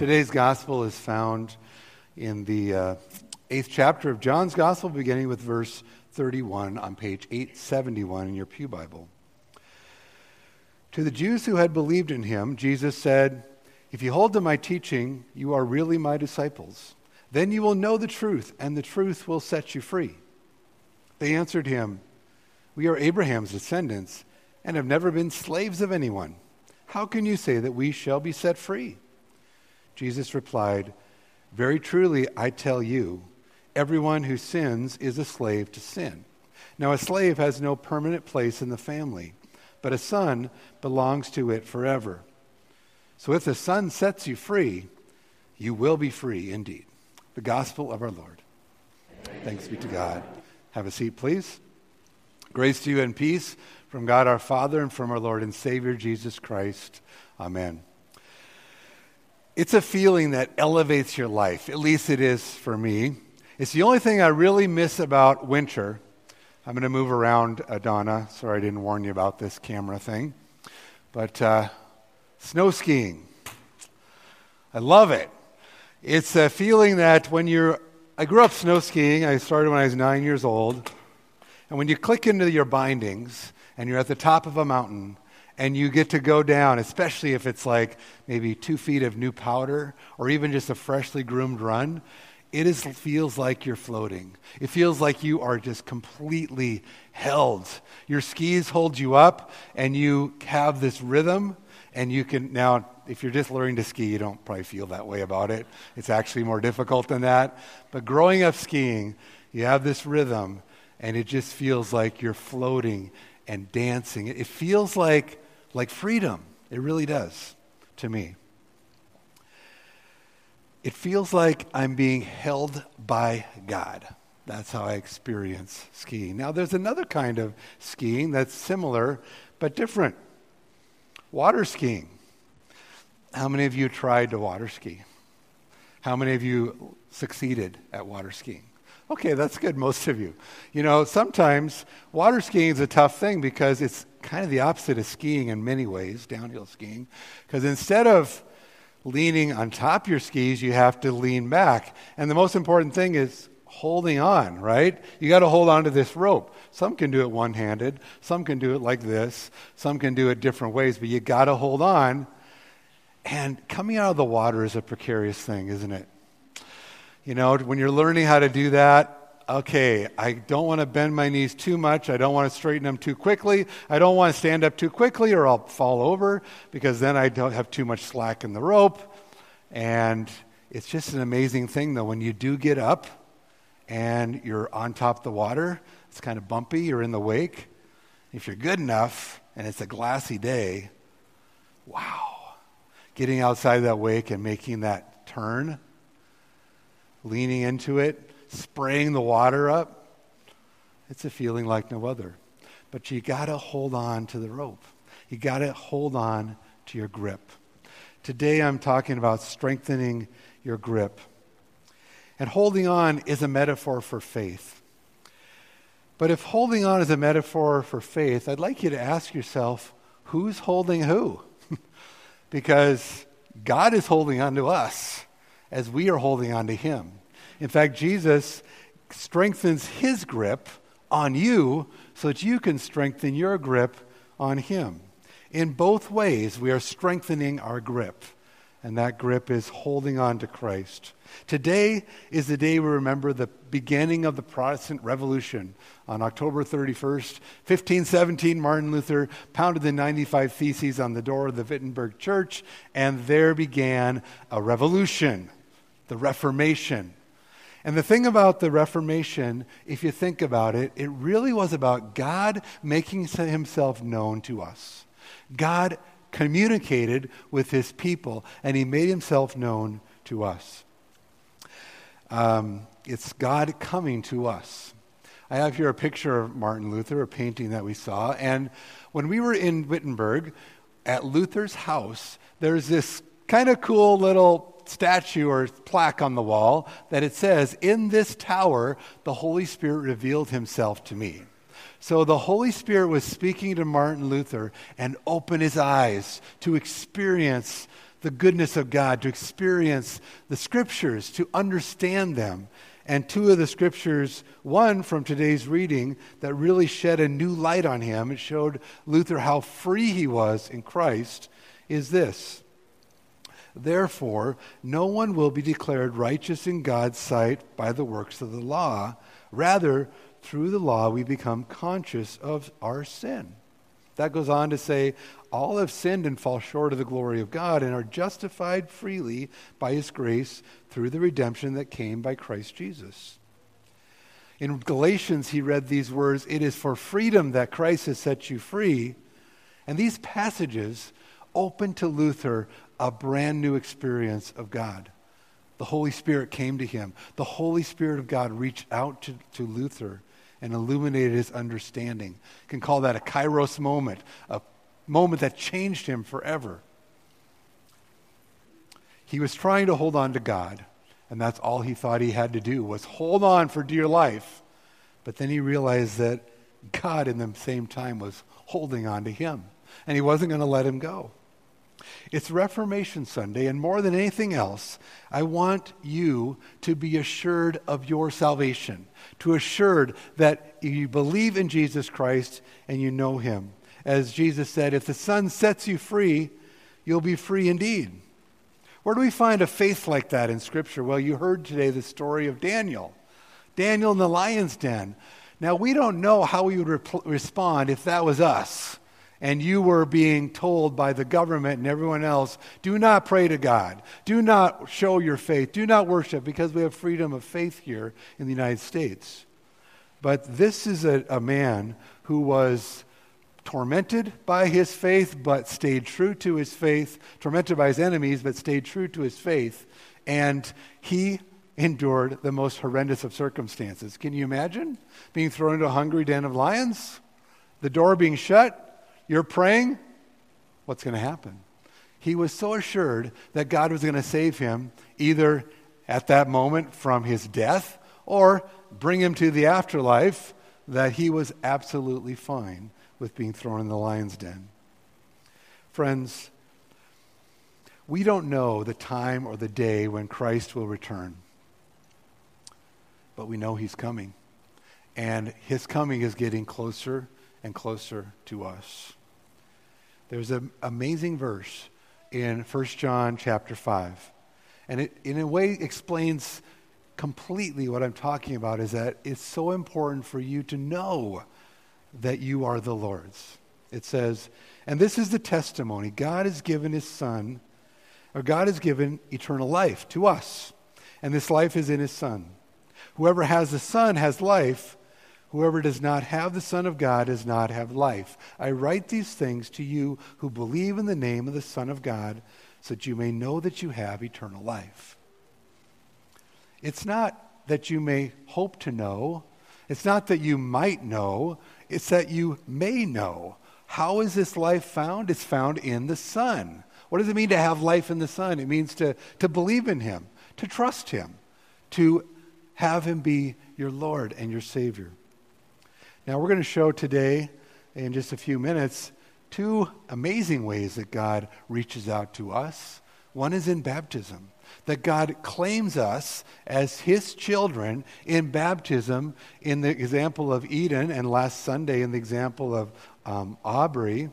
Today's gospel is found in the 8th chapter of John's gospel, beginning with verse 31 on page 871 in your pew Bible. To the Jews who had believed in him, Jesus said, "If you hold to my teaching, you are really my disciples. Then you will know the truth, and the truth will set you free." They answered him, "We are Abraham's descendants and have never been slaves of anyone. How can you say that we shall be set free?" Jesus replied, "Very truly, I tell you, everyone who sins is a slave to sin. Now a slave has no permanent place in the family, but a son belongs to it forever. So if the Son sets you free, you will be free indeed." The gospel of our Lord. Thanks be to God. Have a seat, please. Grace to you and peace from God our Father and from our Lord and Savior Jesus Christ. Amen. It's a feeling that elevates your life. At least it is for me. It's the only thing I really miss about winter. I'm going to move around, Donna. Sorry I didn't warn you about this camera thing. But snow skiing. I love it. It's a feeling that I grew up snow skiing. I started when I was 9 years old. And when you click into your bindings and you're at the top of a mountain and you get to go down, especially if it's like maybe 2 feet of new powder or even just a freshly groomed run, feels like you're floating. It feels like you are just completely held. Your skis hold you up and you have this rhythm, and you can now, if you're just learning to ski, you don't probably feel that way about it. It's actually more difficult than that. But growing up skiing, you have this rhythm, and it just feels like you're floating and dancing. It feels like freedom. It really does to me. It feels like I'm being held by God. That's how I experience skiing. Now, there's another kind of skiing that's similar but different. Water skiing. How many of you tried to water ski? How many of you succeeded at water skiing? Okay, that's good, most of you. You know, sometimes water skiing is a tough thing because it's kind of the opposite of skiing in many ways, downhill skiing. Because instead of leaning on top of your skis, you have to lean back. And the most important thing is holding on, right? You got to hold on to this rope. Some can do it one-handed. Some can do it like this. Some can do it different ways. But you got to hold on. And coming out of the water is a precarious thing, isn't it? You know, when you're learning how to do that, okay, I don't want to bend my knees too much. I don't want to straighten them too quickly. I don't want to stand up too quickly or I'll fall over because then I don't have too much slack in the rope. And it's just an amazing thing, though, when you do get up and you're on top of the water, it's kind of bumpy, you're in the wake. If you're good enough and it's a glassy day, wow, getting outside that wake and making that turn, leaning into it, spraying the water up, it's a feeling like no other. But you got to hold on to the rope. You got to hold on to your grip. Today I'm talking about strengthening your grip. And holding on is a metaphor for faith. But if holding on is a metaphor for faith, I'd like you to ask yourself, who's holding who? Because God is holding on to us as we are holding on to him. In fact, Jesus strengthens his grip on you so that you can strengthen your grip on him. In both ways, we are strengthening our grip, and that grip is holding on to Christ. Today is the day we remember the beginning of the Protestant Revolution. On October 31st, 1517, Martin Luther pounded the 95 Theses on the door of the Wittenberg Church, and there began a revolution, the Reformation. And the thing about the Reformation, if you think about it, it really was about God making himself known to us. God communicated with his people, and he made himself known to us. It's God coming to us. I have here a picture of Martin Luther, a painting that we saw. And when we were in Wittenberg, at Luther's house, there's this kind of cool little statue or plaque on the wall that it says, "In this tower, the Holy Spirit revealed himself to me." So the Holy Spirit was speaking to Martin Luther and opened his eyes to experience the goodness of God, to experience the Scriptures, to understand them. And two of the Scriptures, one from today's reading that really shed a new light on him, it showed Luther how free he was in Christ, is this: therefore, no one will be declared righteous in God's sight by the works of the law. Rather, through the law we become conscious of our sin. That goes on to say, all have sinned and fall short of the glory of God and are justified freely by his grace through the redemption that came by Christ Jesus. In Galatians, he read these words, "It is for freedom that Christ has set you free." And these passages opened to Luther a brand new experience of God. The Holy Spirit came to him. The Holy Spirit of God reached out to Luther and illuminated his understanding. You can call that a kairos moment, a moment that changed him forever. He was trying to hold on to God, and that's all he thought he had to do, was hold on for dear life. But then he realized that God in the same time was holding on to him, and he wasn't going to let him go. It's Reformation Sunday, and more than anything else, I want you to be assured of your salvation, to assured that you believe in Jesus Christ and you know him. As Jesus said, if the Son sets you free, you'll be free indeed. Where do we find a faith like that in Scripture? Well, you heard today the story of Daniel. Daniel in the lion's den. Now, we don't know how we would respond if that was us, and you were being told by the government and everyone else, do not pray to God. Do not show your faith. Do not worship, because we have freedom of faith here in the United States. But this is a man who was tormented by his faith, but stayed true to his faith, tormented by his enemies, but stayed true to his faith, and he endured the most horrendous of circumstances. Can you imagine being thrown into a hungry den of lions? The door being shut? You're praying? What's going to happen? He was so assured that God was going to save him, either at that moment from his death or bring him to the afterlife, that he was absolutely fine with being thrown in the lion's den. Friends, we don't know the time or the day when Christ will return, but we know he's coming, and his coming is getting closer and closer to us. There's an amazing verse in 1 John chapter 5, and it in a way explains completely what I'm talking about, is that it's so important for you to know that you are the Lord's. It says, and this is the testimony, God has given his Son, or God has given eternal life to us, and this life is in his Son. Whoever has the Son has life. Whoever does not have the Son of God does not have life. I write these things to you who believe in the name of the Son of God, so that you may know that you have eternal life. It's not that you may hope to know. It's not that you might know. It's that you may know. How is this life found? It's found in the Son. What does it mean to have life in the Son? It means to believe in him, to trust him, to have him be your Lord and your Savior. Now, we're going to show today, in just a few minutes, two amazing ways that God reaches out to us. One is in baptism, that God claims us as his children in baptism, in the example of Eden, and last Sunday in the example of Audrey.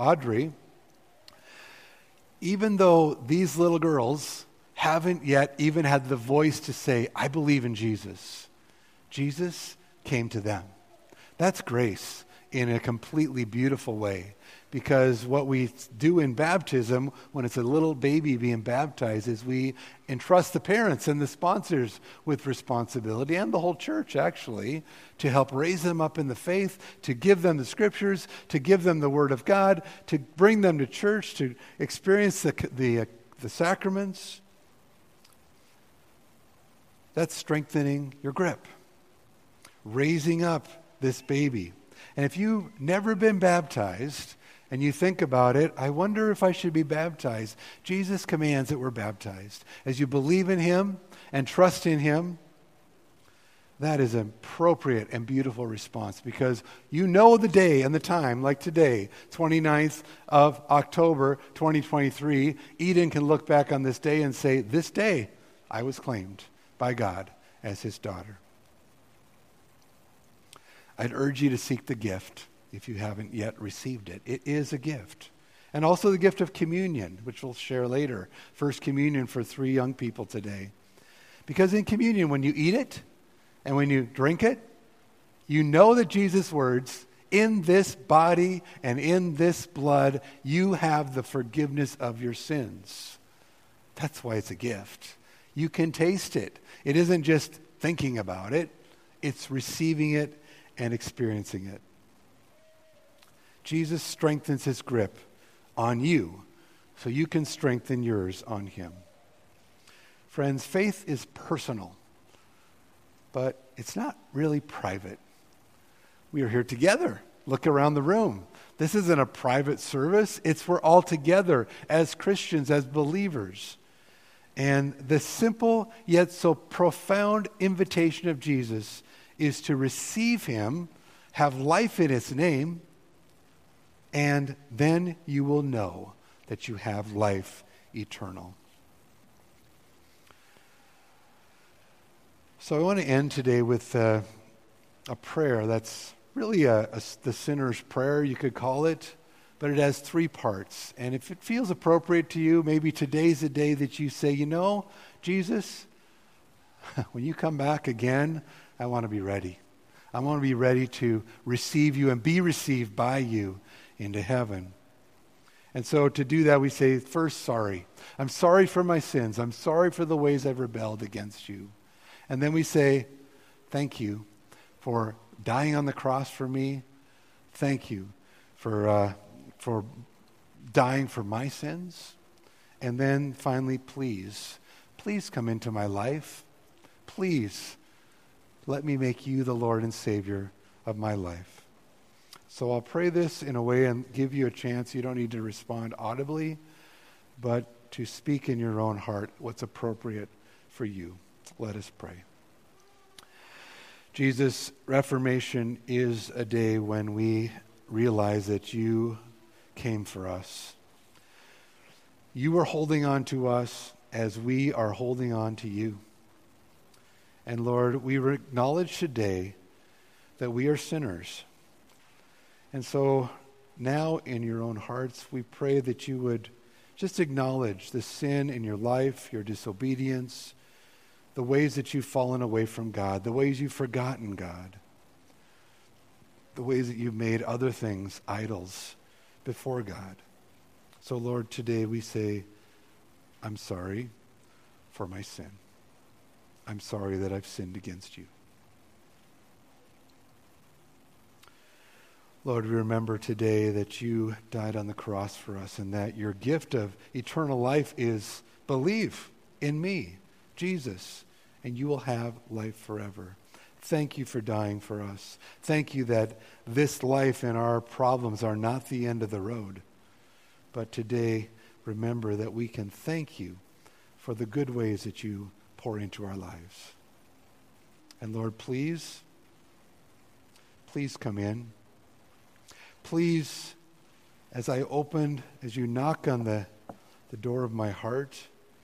Even though these little girls haven't yet even had the voice to say, I believe in Jesus, Jesus came to them. That's grace in a completely beautiful way, because what we do in baptism, when it's a little baby being baptized, is we entrust the parents and the sponsors with responsibility, and the whole church actually, to help raise them up in the faith, to give them the Scriptures, to give them the Word of God, to bring them to church, to experience the sacraments. That's strengthening your grip, raising up this baby. And if you've never been baptized and you think about it, I wonder if I should be baptized. Jesus commands that we're baptized. As you believe in him and trust in him, that is an appropriate and beautiful response, because you know the day and the time, like today, 29th of October, 2023, Eden can look back on this day and say, this day I was claimed by God as his daughter. I'd urge you to seek the gift if you haven't yet received it. It is a gift. And also the gift of communion, which we'll share later. First communion for 3 young people today. Because in communion, when you eat it and when you drink it, you know that Jesus' words, in this body and in this blood, you have the forgiveness of your sins. That's why it's a gift. You can taste it. It isn't just thinking about it. It's receiving it and experiencing it. Jesus strengthens his grip on you so you can strengthen yours on him. Friends, faith is personal, but it's not really private. We are here together. Look around the room. This isn't a private service. It's we're all together as Christians, as believers. And the simple yet so profound invitation of Jesus is to receive him, have life in his name, and then you will know that you have life eternal. So I want to end today with a prayer that's really the sinner's prayer, you could call it, but it has 3 parts. And if it feels appropriate to you, maybe today's the day that you say, you know, Jesus, when you come back again, I want to be ready. I want to be ready to receive you and be received by you into heaven. And so to do that, we say, first, sorry. I'm sorry for my sins. I'm sorry for the ways I've rebelled against you. And then we say, thank you for dying on the cross for me. Thank you for dying for my sins. And then finally, please come into my life. Please let me make you the Lord and Savior of my life. So I'll pray this in a way and give you a chance. You don't need to respond audibly, but to speak in your own heart what's appropriate for you. Let us pray. Jesus, Reformation is a day when we realize that you came for us. You are holding on to us as we are holding on to you. And Lord, we acknowledge today that we are sinners. And so now in your own hearts, we pray that you would just acknowledge the sin in your life, your disobedience, the ways that you've fallen away from God, the ways you've forgotten God, the ways that you've made other things idols before God. So Lord, today we say, I'm sorry for my sin. I'm sorry that I've sinned against you. Lord, we remember today that you died on the cross for us and that your gift of eternal life is believe in me, Jesus, and you will have life forever. Thank you for dying for us. Thank you that this life and our problems are not the end of the road. But today, remember that we can thank you for the good ways that you pour into our lives. And Lord, please come in. Please, as you knock on the door of my heart,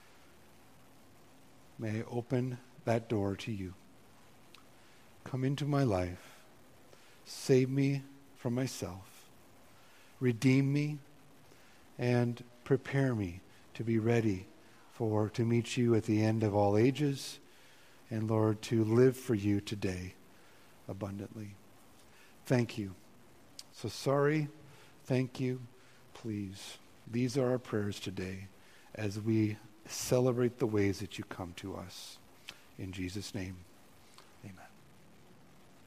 may I open that door to you. Come into my life. Save me from myself. Redeem me and prepare me to be ready to meet you at the end of all ages, and Lord, to live for you today abundantly. Thank you. So sorry, thank you, please. These are our prayers today as we celebrate the ways that you come to us. In Jesus' name, amen.